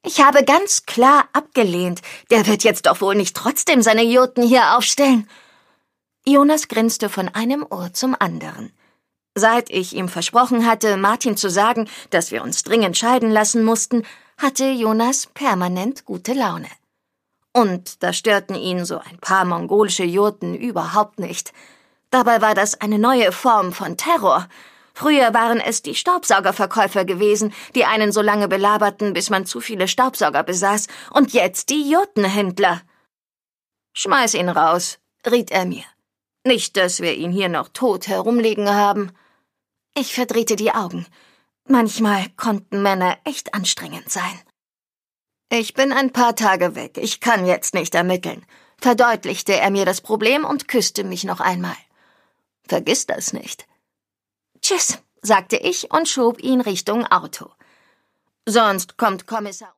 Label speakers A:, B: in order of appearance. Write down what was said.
A: Ich habe ganz klar abgelehnt. Der wird jetzt doch wohl nicht trotzdem seine Jurten hier aufstellen. Jonas grinste von einem Ohr zum anderen. Seit ich ihm versprochen hatte, Martin zu sagen, dass wir uns dringend scheiden lassen mussten, hatte Jonas permanent gute Laune. Und da störten ihn so ein paar mongolische Jurten überhaupt nicht. Dabei war das eine neue Form von Terror. Früher waren es die Staubsaugerverkäufer gewesen, die einen so lange belaberten, bis man zu viele Staubsauger besaß, und jetzt die Jurtenhändler. »Schmeiß ihn raus«, riet er mir. »Nicht, dass wir ihn hier noch tot herumliegen haben.« Ich verdrehte die Augen. Manchmal konnten Männer echt anstrengend sein. »Ich bin ein paar Tage weg, ich kann jetzt nicht ermitteln«, verdeutlichte er mir das Problem und küsste mich noch einmal. »Vergiss das nicht.« »Tschüss«, sagte ich und schob ihn Richtung Auto. »Sonst kommt Kommissar